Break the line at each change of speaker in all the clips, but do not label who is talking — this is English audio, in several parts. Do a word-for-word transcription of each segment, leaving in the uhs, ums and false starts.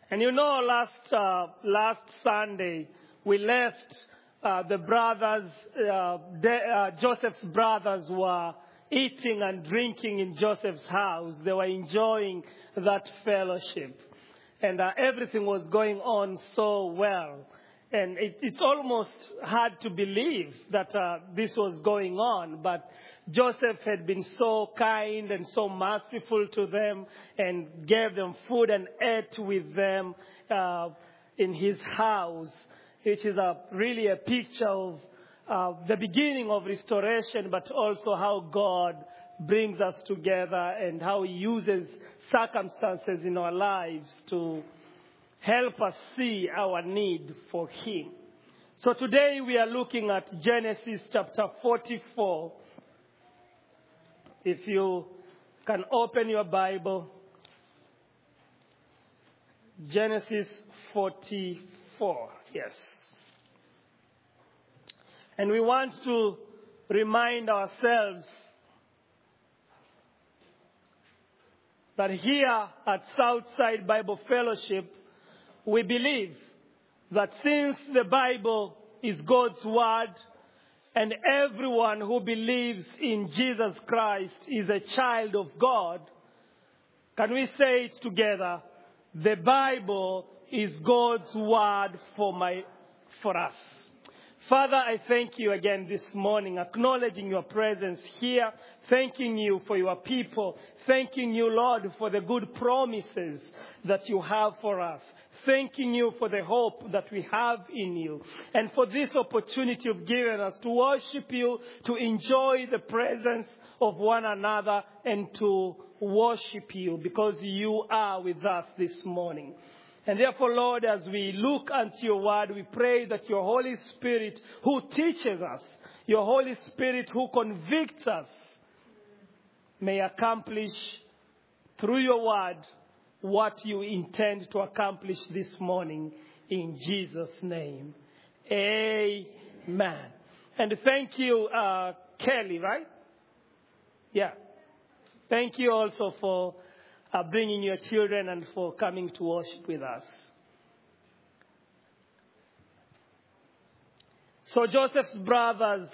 And you know, last uh, last Sunday, we left uh, the brothers, uh, de- uh, Joseph's brothers were eating and drinking in Joseph's house. They were enjoying that fellowship. And uh, everything was going on so well. And it, it's almost hard to believe that uh, this was going on. But Joseph had been so kind and so merciful to them and gave them food and ate with them uh, in his house, which is a, really a picture of uh, the beginning of restoration, but also how God brings us together and how he uses circumstances in our lives to help us see our need for him. So today we are looking at Genesis chapter forty-four. If you can open your Bible, Genesis forty-four, yes. And we want to remind ourselves that here at Southside Bible Fellowship, we believe that since the Bible is God's word, and everyone who believes in Jesus Christ is a child of God, can we say it together? The Bible is God's word for my, for us. Father, I thank you again this morning, acknowledging your presence here, thanking you for your people, thanking you, Lord, for the good promises that you have for us. Thanking you for the hope that we have in you. And for this opportunity you've given us to worship you, to enjoy the presence of one another, and to worship you because you are with us this morning. And therefore, Lord, as we look unto your word, we pray that your Holy Spirit who teaches us, your Holy Spirit who convicts us, may accomplish through your word what you intend to accomplish this morning in Jesus' name. Amen. And thank you, uh, Kelly, right? Yeah. Thank you also for uh, bringing your children and for coming to worship with us. So Joseph's brothers,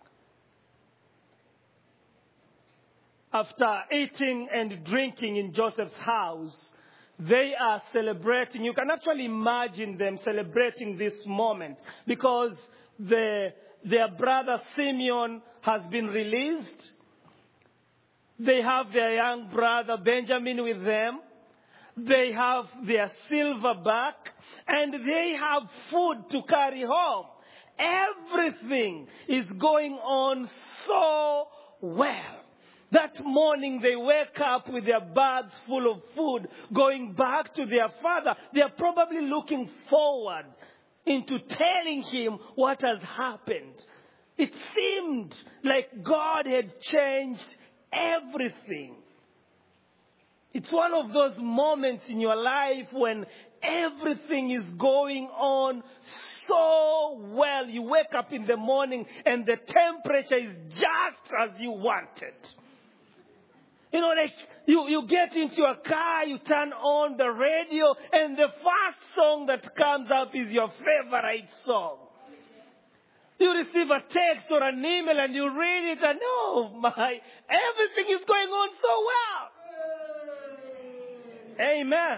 after eating and drinking in Joseph's house, they are celebrating. You can actually imagine them celebrating this moment because the, their brother Simeon has been released. They have their young brother Benjamin with them. They have their silver back. And they have food to carry home. Everything is going on so well. That morning they wake up with their bags full of food, going back to their father. They are probably looking forward into telling him what has happened. It seemed like God had changed everything. It's one of those moments in your life when everything is going on so well. You wake up in the morning and the temperature is just as you wanted. You know, like you, you get into a car, you turn on the radio, and the first song that comes up is your favorite song. You receive a text or an email and you read it and, oh my, everything is going on so well. Amen.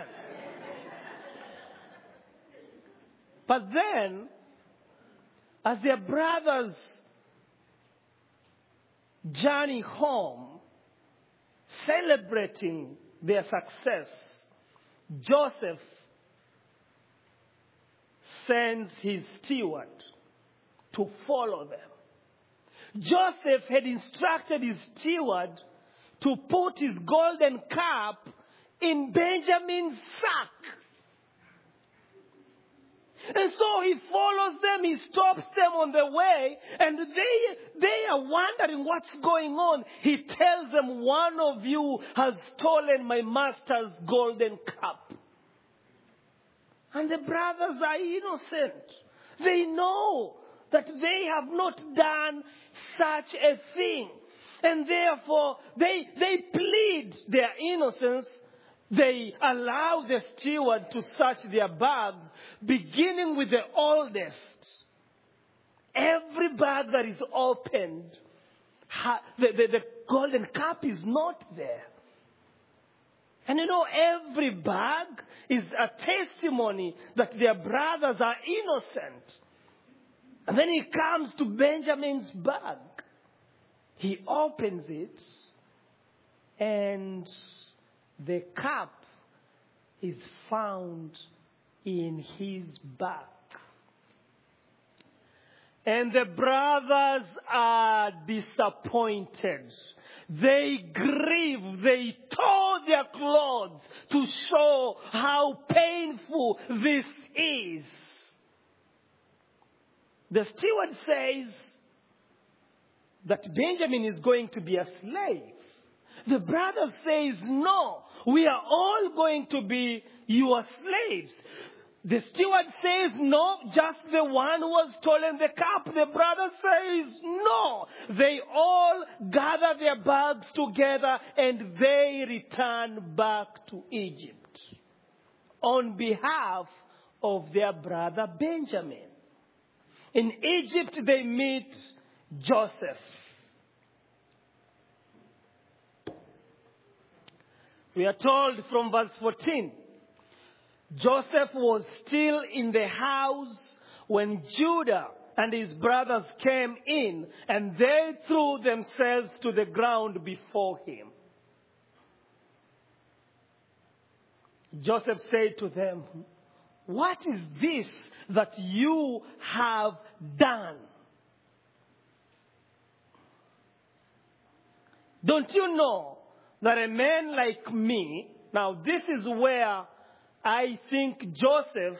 But then, as their brothers journey home, celebrating their success, Joseph sends his steward to follow them. Joseph had instructed his steward to put his golden cup in Benjamin's sack. And so he follows them, he stops them on the way, and they, they are wondering what's going on. He tells them, one of you has stolen my master's golden cup. And the brothers are innocent. They know that they have not done such a thing. And therefore, they, they plead their innocence they allow the steward to search their bags, beginning with the oldest. Every bag that is opened, ha, the, the, the golden cup is not there. And you know, every bag is a testimony that their brothers are innocent. And then he comes to Benjamin's bag. He opens it, and the cup is found in his bag. And the brothers are disappointed. They grieve. They tore their clothes to show how painful this is. The steward says that Benjamin is going to be a slave. The brother says, no, we are all going to be your slaves. The steward says, no, just the one who has stolen the cup. The brother says, no. They all gather their bags together and they return back to Egypt on behalf of their brother Benjamin. In Egypt, they meet Joseph. We are told from verse fourteen, Joseph was still in the house when Judah and his brothers came in, and they threw themselves to the ground before him. Joseph said to them, what is this that you have done? Don't you know that a man like me, now this is where I think Joseph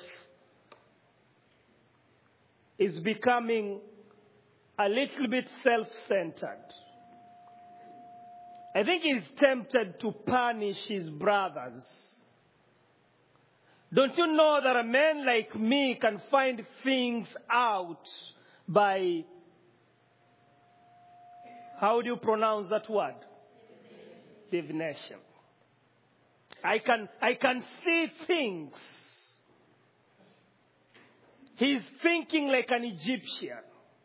is becoming a little bit self-centered. I think he's tempted to punish his brothers. Don't you know that a man like me can find things out by, how do you pronounce that word? Divination. I can, I can see things. He's thinking like an Egyptian.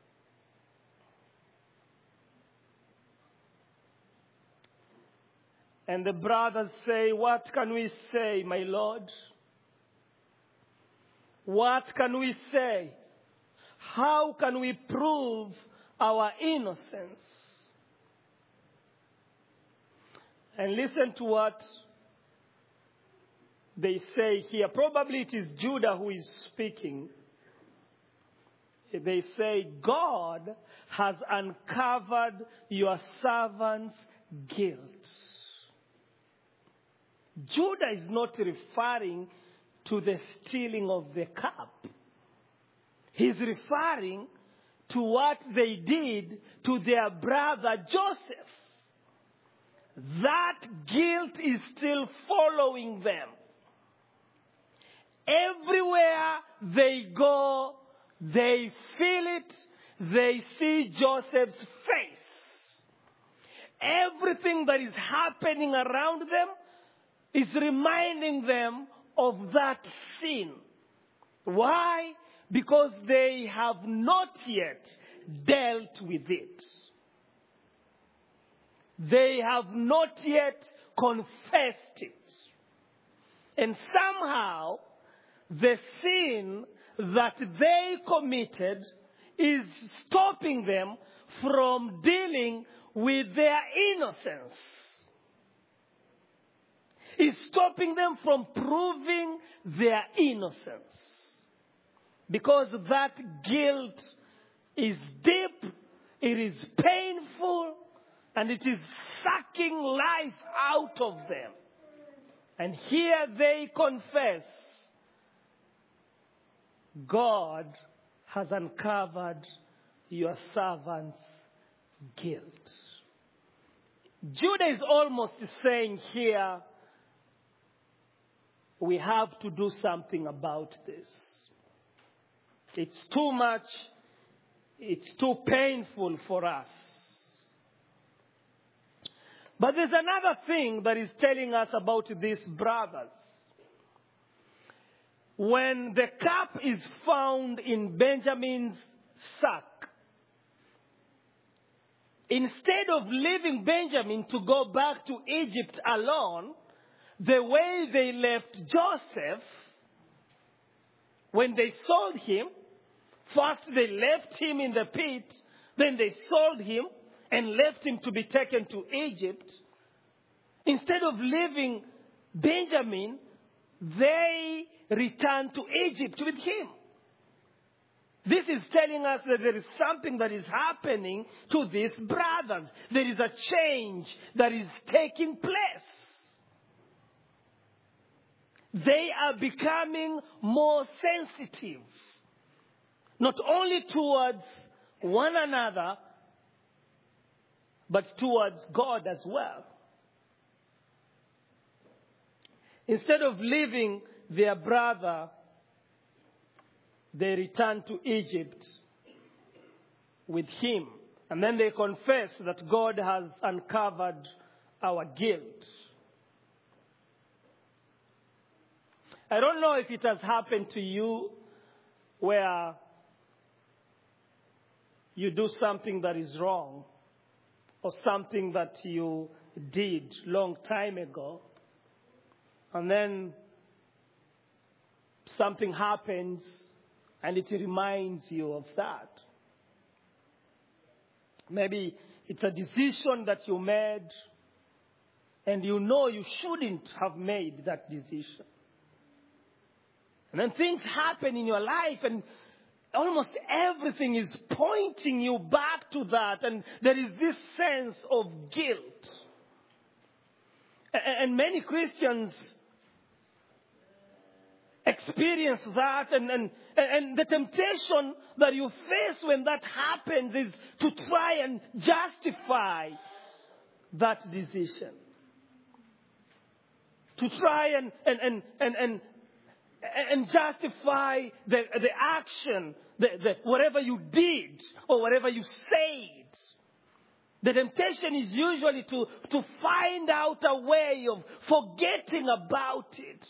And the brothers say, what can we say, my Lord? What can we say? How can we prove our innocence? And listen to what they say here. Probably it is Judah who is speaking. They say, God has uncovered your servant's guilt. Judah is not referring to the stealing of the cup. He's referring to what they did to their brother Joseph. That guilt is still following them. Everywhere they go, they feel it. They see Joseph's face. Everything that is happening around them is reminding them of that sin. Why? Because they have not yet dealt with it. They have not yet confessed it. And somehow, the sin that they committed is stopping them from dealing with their innocence. It's stopping them from proving their innocence. Because that guilt is deep, it is painful, and it is sucking life out of them. And here they confess, God has uncovered your servant's guilt. Judah is almost saying here, we have to do something about this. It's too much. It's too painful for us. But there's another thing that is telling us about these brothers. When the cup is found in Benjamin's sack, instead of leaving Benjamin to go back to Egypt alone, the way they left Joseph, when they sold him, first they left him in the pit, then they sold him and left him to be taken to Egypt. Instead of leaving Benjamin, they returned to Egypt with him. This is telling us that there is something that is happening to these brothers. There is a change that is taking place. They are becoming more sensitive, not only towards one another, but towards God as well. Instead of leaving their brother, they return to Egypt with him. And then they confess that God has uncovered our guilt. I don't know if it has happened to you where you do something that is wrong or something that you did long time ago, and then something happens and it reminds you of that. Maybe it's a decision that you made and you know you shouldn't have made that decision. And then things happen in your life and almost everything is pointing you back to that. And there is this sense of guilt. And many Christians experience that. And, and, and the temptation that you face when that happens is to try and justify that decision. To try and, and, and, and, and And justify the, the action, the, the, whatever you did or whatever you said. The temptation is usually to, to find out a way of forgetting about it.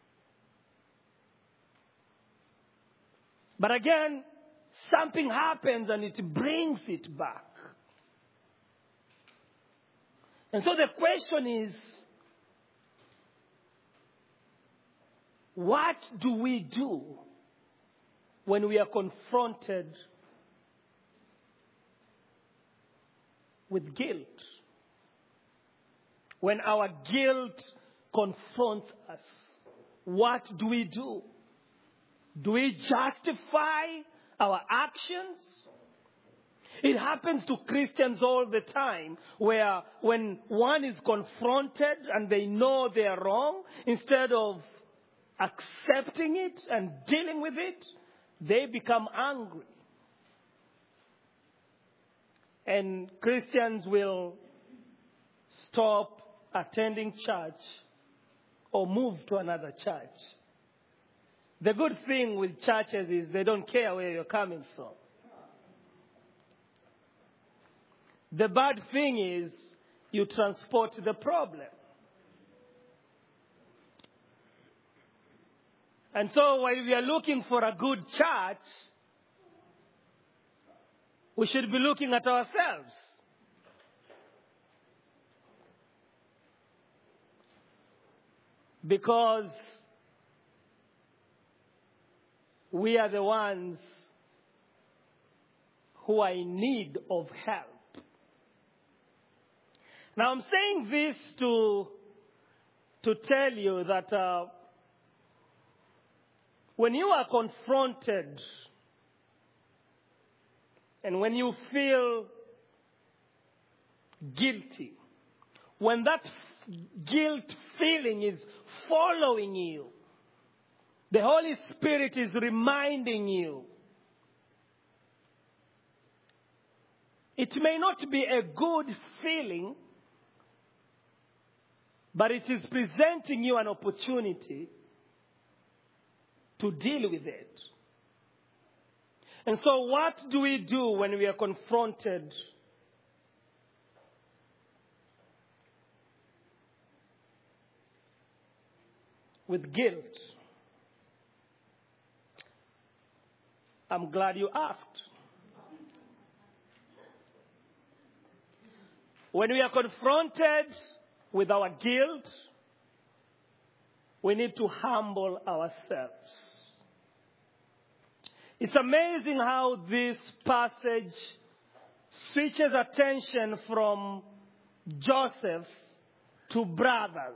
But again, something happens and it brings it back. And so the question is, what do we do when we are confronted with guilt? When our guilt confronts us, what do we do? Do we justify our actions? It happens to Christians all the time, where when one is confronted and they know they are wrong, instead of accepting it and dealing with it, they become angry. And Christians will stop attending church or move to another church. The good thing with churches is they don't care where you're coming from. The bad thing is you transport the problem. And so while we are looking for a good church, we should be looking at ourselves. Because we are the ones who are in need of help. Now I'm saying this to, to tell you that uh, when you are confronted and when you feel guilty, when that guilt feeling is following you, the Holy Spirit is reminding you. It may not be a good feeling, but it is presenting you an opportunity to deal with it. And so what do we do when we are confronted with guilt? I'm glad you asked. When we are confronted with our guilt, we need to humble ourselves. It's amazing how this passage switches attention from Joseph to brothers.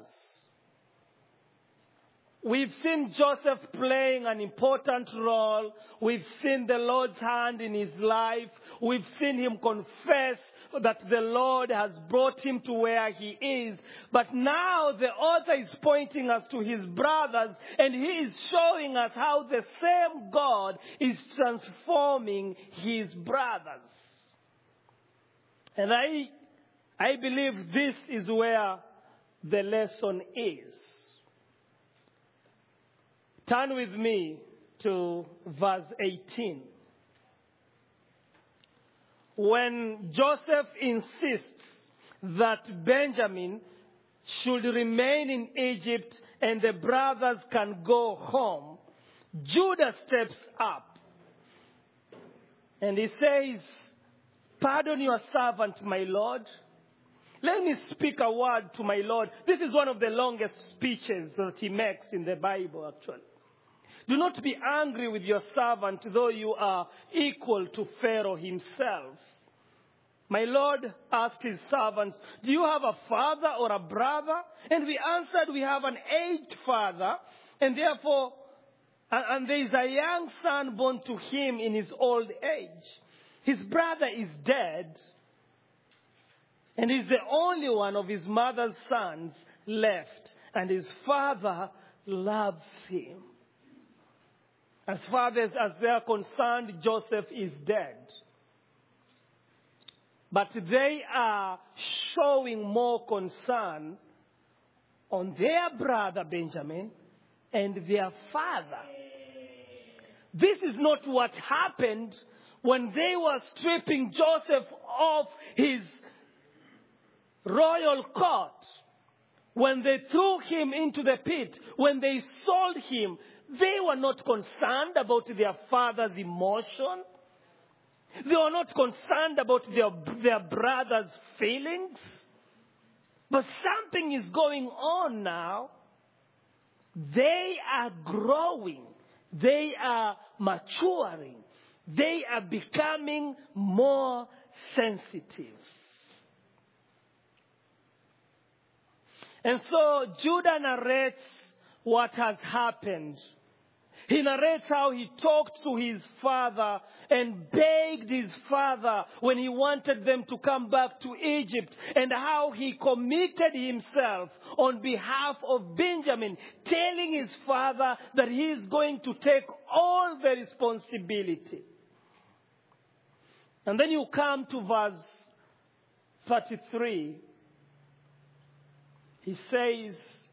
We've seen Joseph playing an important role. We've seen the Lord's hand in his life. We've seen him confess that the Lord has brought him to where he is. But now the author is pointing us to his brothers, and he is showing us how the same God is transforming his brothers. And I, I believe this is where the lesson is. Turn with me to verse eighteen. When Joseph insists that Benjamin should remain in Egypt and the brothers can go home, Judah steps up and he says, "Pardon your servant, my Lord. Let me speak a word to my Lord." This is one of the longest speeches that he makes in the Bible, actually. "Do not be angry with your servant, though you are equal to Pharaoh himself." My Lord asked his servants, "Do you have a father or a brother?" And we answered, "We have an aged father, and therefore, and, and there is a young son born to him in his old age. His brother is dead, and he's the only one of his mother's sons left, and his father loves him." As far as, as they are concerned, Joseph is dead. But they are showing more concern on their brother Benjamin and their father. This is not what happened when they were stripping Joseph off his royal coat. When they threw him into the pit, when they sold him, they were not concerned about their father's emotion. They were not concerned about their, their brother's feelings. But something is going on now. They are growing. They are maturing. They are becoming more sensitive. And so Judah narrates what has happened. He narrates how he talked to his father and begged his father when he wanted them to come back to Egypt, and how he committed himself on behalf of Benjamin, telling his father that he is going to take all the responsibility. And then you come to verse thirty-three. He says,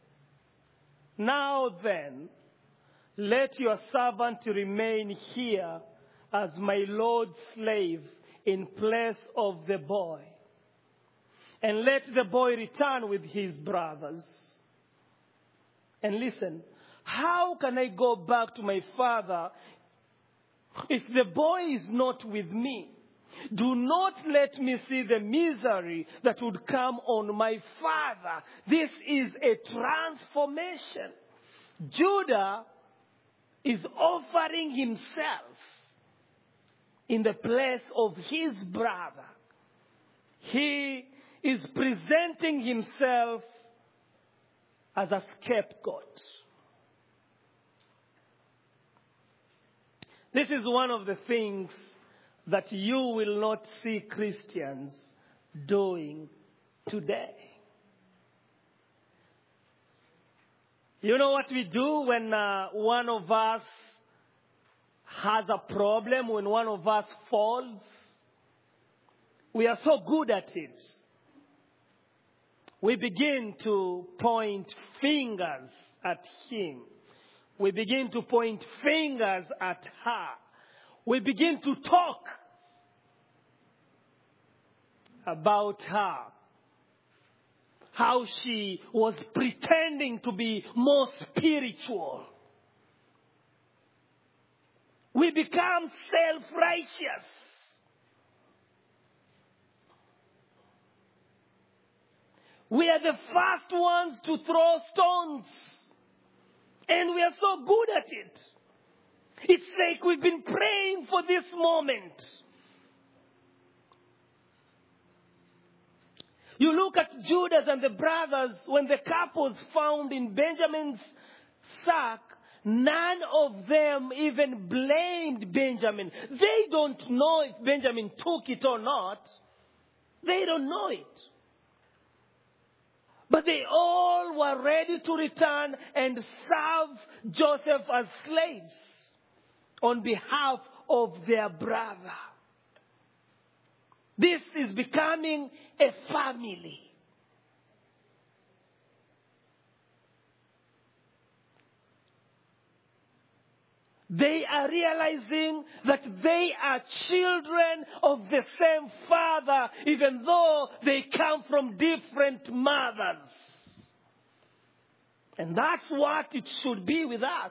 "Now then, let your servant remain here as my Lord's slave in place of the boy. And let the boy return with his brothers." And listen, how can I go back to my father if the boy is not with me? Do not let me see the misery that would come on my father. This is a transformation. Judah is offering himself in the place of his brother. He is presenting himself as a scapegoat. This is one of the things that you will not see Christians doing today. You know what we do when uh, one of us has a problem, when one of us falls? We are so good at it. We begin to point fingers at him. We begin to point fingers at her. We begin to talk about her. how she was pretending to be more spiritual. We become self-righteous. We are the first ones to throw stones. And we are so good at it. It's like we've been praying for this moment. You look at Judas and the brothers, when the cup was found in Benjamin's sack, none of them even blamed Benjamin. They don't know if Benjamin took it or not. They don't know it. But they all were ready to return and serve Joseph as slaves on behalf of their brother. This is becoming a family. They are realizing that they are children of the same father, even though they come from different mothers. And that's what it should be with us.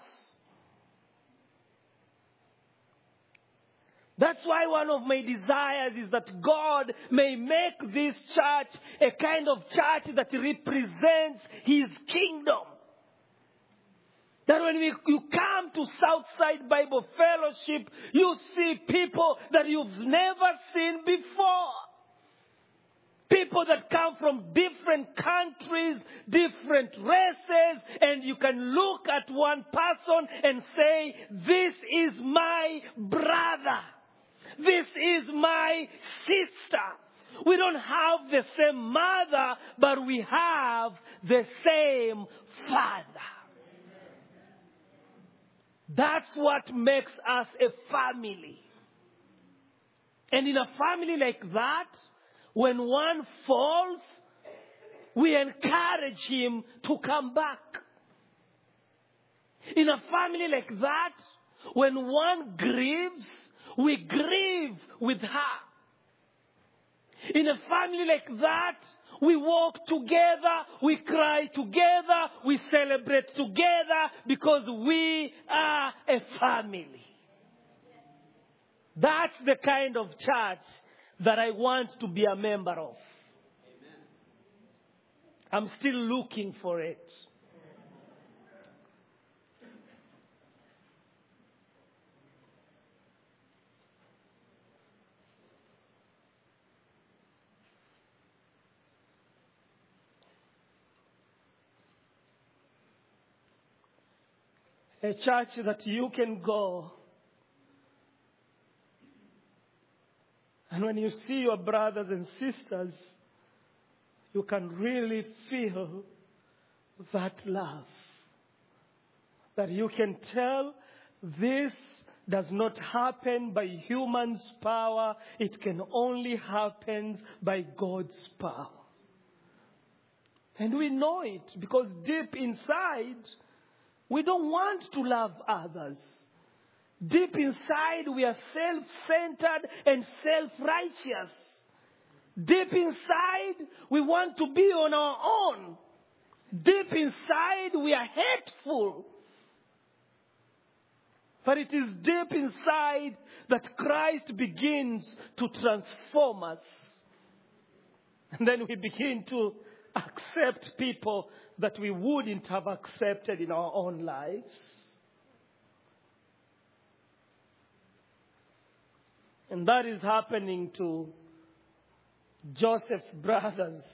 That's why one of my desires is that God may make this church a kind of church that represents His kingdom. That when we, you come to Southside Bible Fellowship, you see people that you've never seen before. People that come from different countries, different races, and you can look at one person and say, this is my brother. This is my sister. We don't have the same mother, but we have the same father. That's what makes us a family. And in a family like that, when one falls, we encourage him to come back. In a family like that, when one grieves, we grieve with her. In a family like that, we walk together, we cry together, we celebrate together because we are a family. That's the kind of church that I want to be a member of. I'm still looking for it. A church that you can go, and when you see your brothers and sisters, you can really feel that love. That you can tell this does not happen by human's power. It can only happen by God's power. And we know it because deep inside, we don't want to love others. Deep inside, we are self-centered and self-righteous. Deep inside, we want to be on our own. Deep inside, we are hateful. But it is deep inside that Christ begins to transform us. And then we begin to accept people that we wouldn't have accepted in our own lives. And that is happening to Joseph's brothers.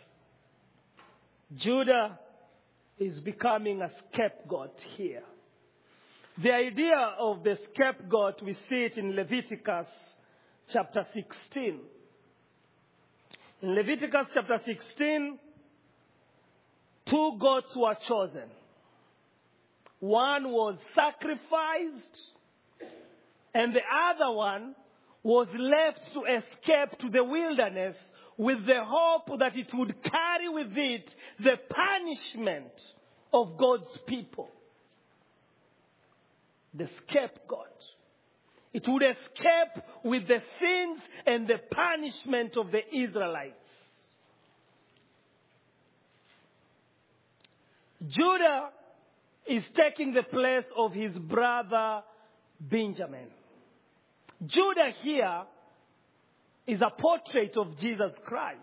Judah is becoming a scapegoat here. The idea of the scapegoat, we see it in Leviticus chapter sixteen. In Leviticus chapter sixteen, two goats were chosen. One was sacrificed, and the other one was left to escape to the wilderness with the hope that it would carry with it the punishment of God's people. The scapegoat. It would escape with the sins and the punishment of the Israelites. Judah is taking the place of his brother Benjamin. Judah here is a portrait of Jesus Christ,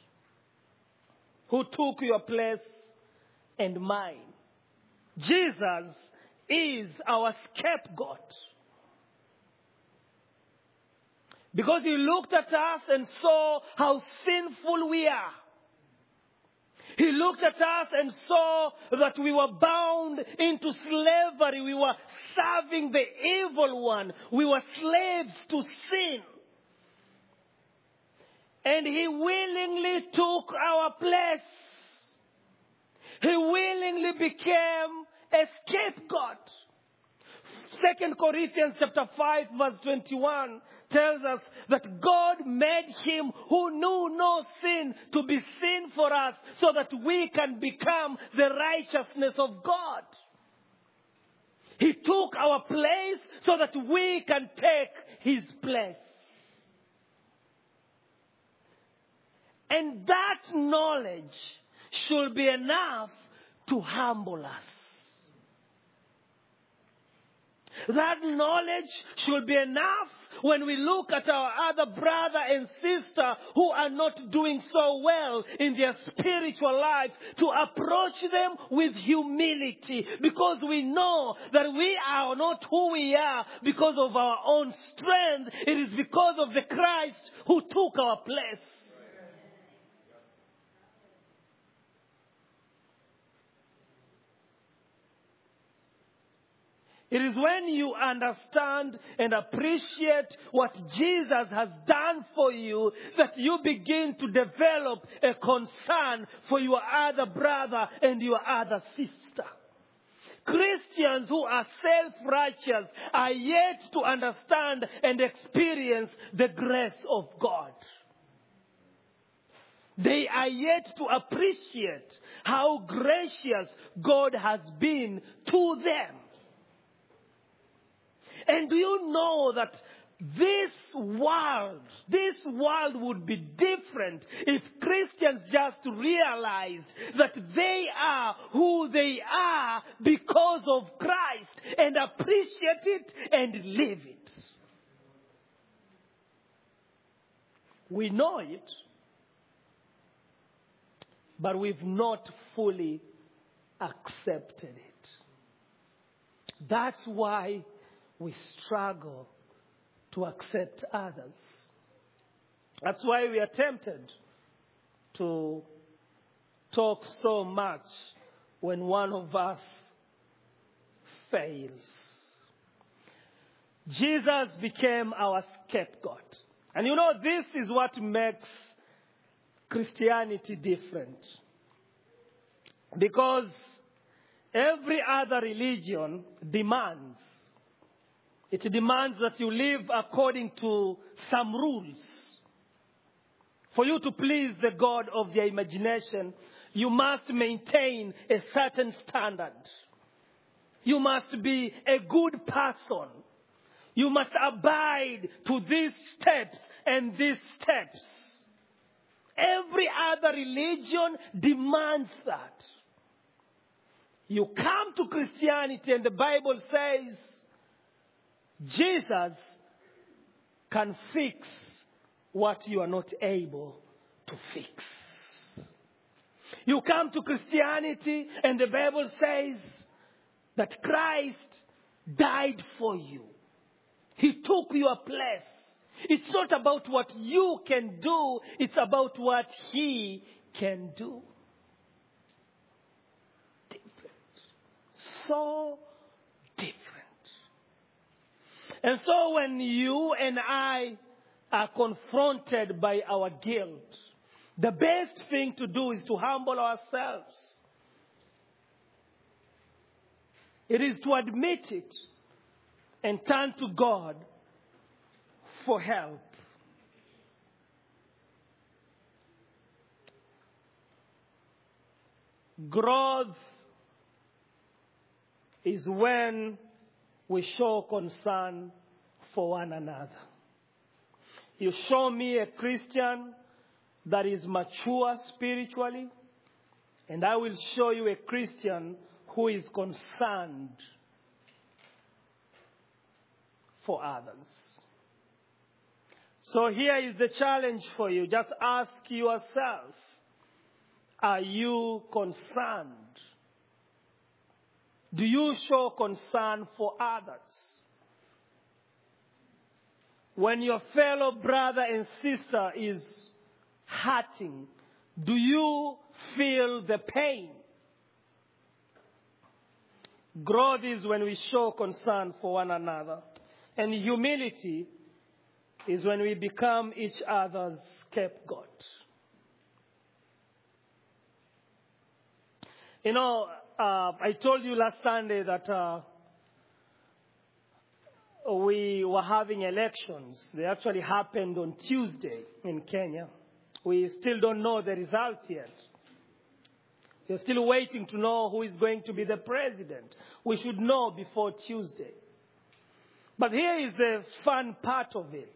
who took your place and mine. Jesus is our scapegoat. Because he looked at us and saw how sinful we are. He looked at us and saw that we were bound into slavery. We were serving the evil one. We were slaves to sin. And he willingly took our place. He willingly became a scapegoat. Second Corinthians chapter five verse twenty-one tells us that God made him who knew no sin to be sin for us so that we can become the righteousness of God. He took our place so that we can take his place. And that knowledge should be enough to humble us. That knowledge should be enough when we look at our other brother and sister who are not doing so well in their spiritual life, to approach them with humility, because we know that we are not who we are because of our own strength. It is because of the Christ who took our place. It is when you understand and appreciate what Jesus has done for you that you begin to develop a concern for your other brother and your other sister. Christians who are self-righteous are yet to understand and experience the grace of God. They are yet to appreciate how gracious God has been to them. And do you know that this world, this world would be different if Christians just realized that they are who they are because of Christ, and appreciate it and live it. We know it, but we've not fully accepted it. That's why we struggle to accept others. That's why we are tempted to talk so much when one of us fails. Jesus became our scapegoat. And you know, this is what makes Christianity different. Because every other religion demands It demands that you live according to some rules. For you to please the God of your imagination, you must maintain a certain standard. You must be a good person. You must abide to these steps and these steps. Every other religion demands that. You come to Christianity and the Bible says, Jesus can fix what you are not able to fix. You come to Christianity and the Bible says that Christ died for you. He took your place. It's not about what you can do, it's about what he can do. Different. So different. And so when you and I are confronted by our guilt, the best thing to do is to humble ourselves. It is to admit it and turn to God for help. Growth is when we show concern for one another. You show me a Christian that is mature spiritually, And I will show you a Christian who is concerned for others. So here is the challenge for you. Just ask yourself, are you concerned? Do you show concern for others? When your fellow brother and sister is hurting, do you feel the pain? Growth is when we show concern for one another. And humility is when we become each other's scapegoat. You know, uh, I told you last Sunday that uh, we were having elections. They actually happened on Tuesday in Kenya. We still don't know the result yet. We're still waiting to know who is going to be the president. We should know before Tuesday. But here is the fun part of it.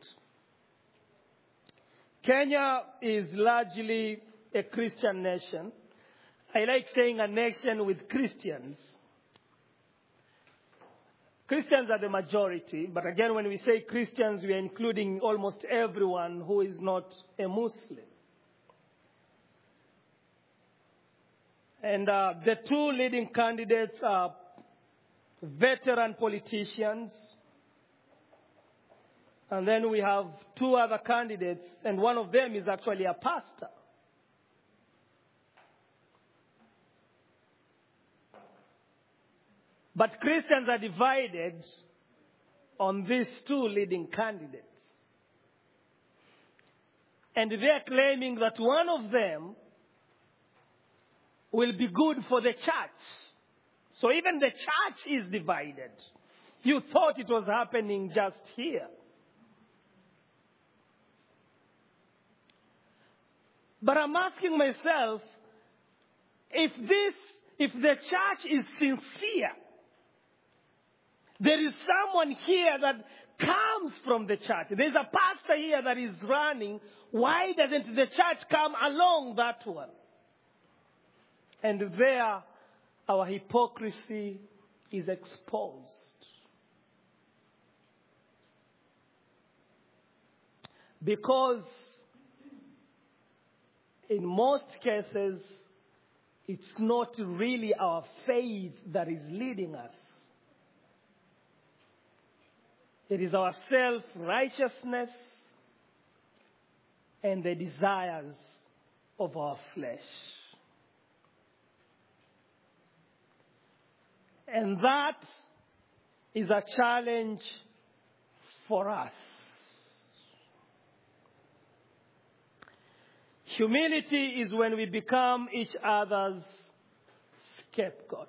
Kenya is largely a Christian nation. I like saying a nation with Christians. Christians are the majority, but again, when we say Christians, we are including almost everyone who is not a Muslim. And uh, the two leading candidates are veteran politicians. And then we have two other candidates, and one of them is actually a pastor. But Christians are divided on these two leading candidates. And they're claiming that one of them will be good for the church. So even the church is divided. You thought it was happening just here. But I'm asking myself, if this, if the church is sincere, there is someone here that comes from the church. There's a pastor here that is running. Why doesn't the church come along that one? And there, our hypocrisy is exposed. Because in most cases, it's not really our faith that is leading us. It is our self-righteousness and the desires of our flesh. And that is a challenge for us. Humility is when we become each other's scapegoat.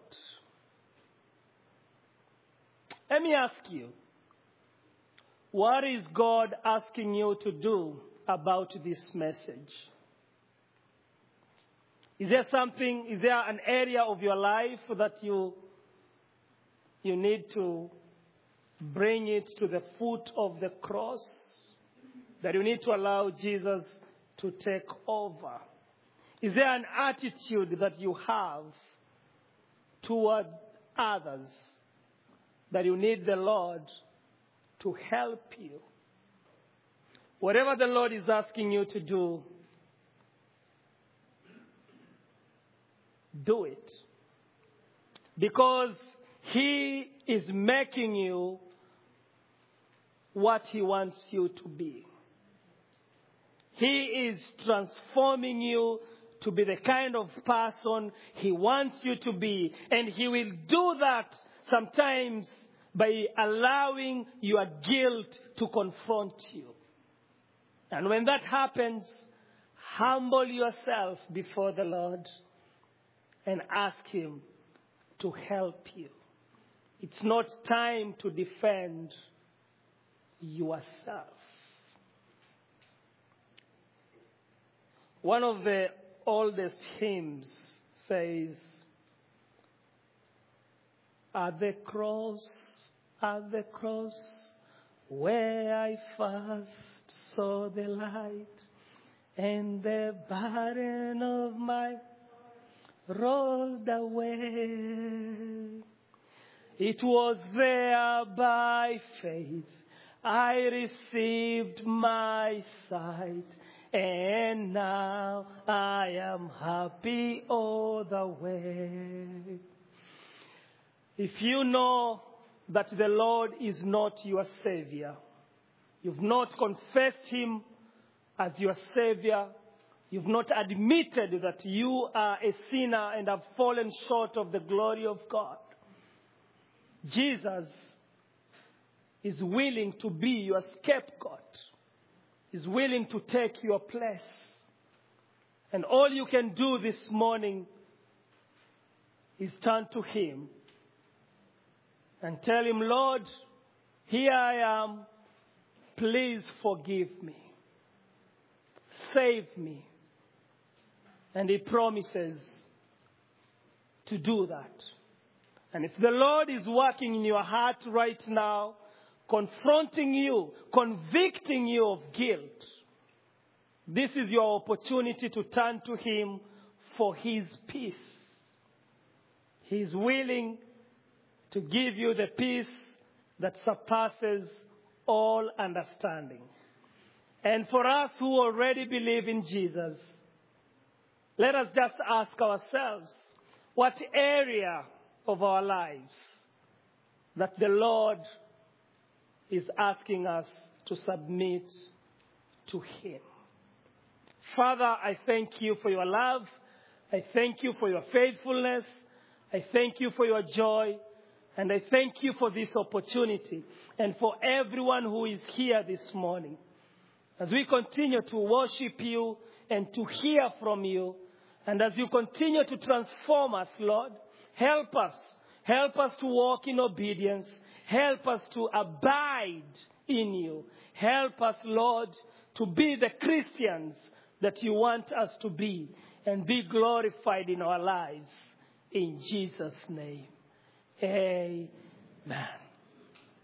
Let me ask you, what is God asking you to do about this message? Is there something, is there an area of your life that you, you need to bring it to the foot of the cross? That you need to allow Jesus to take over? Is there an attitude that you have toward others that you need the Lord to help you? Whatever the Lord is asking you to do, do it. Because He is making you what He wants you to be. He is transforming you to be the kind of person He wants you to be. And He will do that sometimes by allowing your guilt to confront you. And when that happens, humble yourself before the Lord and ask Him to help you. It's not time to defend yourself. One of the oldest hymns says, at the cross, at the cross, where I first saw the light, and the burden of my rolled away. It was there by faith I received my sight, and now I am happy all the way. If you know that the Lord is not your Savior, you've not confessed Him as your Savior, you've not admitted that you are a sinner and have fallen short of the glory of God, Jesus is willing to be your scapegoat. Is willing to take your place. And all you can do this morning is turn to Him and tell Him, Lord, here I am. Please forgive me. Save me. And He promises to do that. And if the Lord is working in your heart right now, confronting you, convicting you of guilt, this is your opportunity to turn to Him for His peace. He is willing to give you the peace that surpasses all understanding. And for us who already believe in Jesus, let us just ask ourselves, what area of our lives that the Lord is asking us to submit to Him? Father, I thank you for your love. I thank you for your faithfulness. I thank you for your joy. And I thank you for this opportunity and for everyone who is here this morning. As we continue to worship you and to hear from you, and as you continue to transform us, Lord, help us. Help us to walk in obedience. Help us to abide in you. Help us, Lord, to be the Christians that you want us to be and be glorified in our lives. In Jesus' name, amen.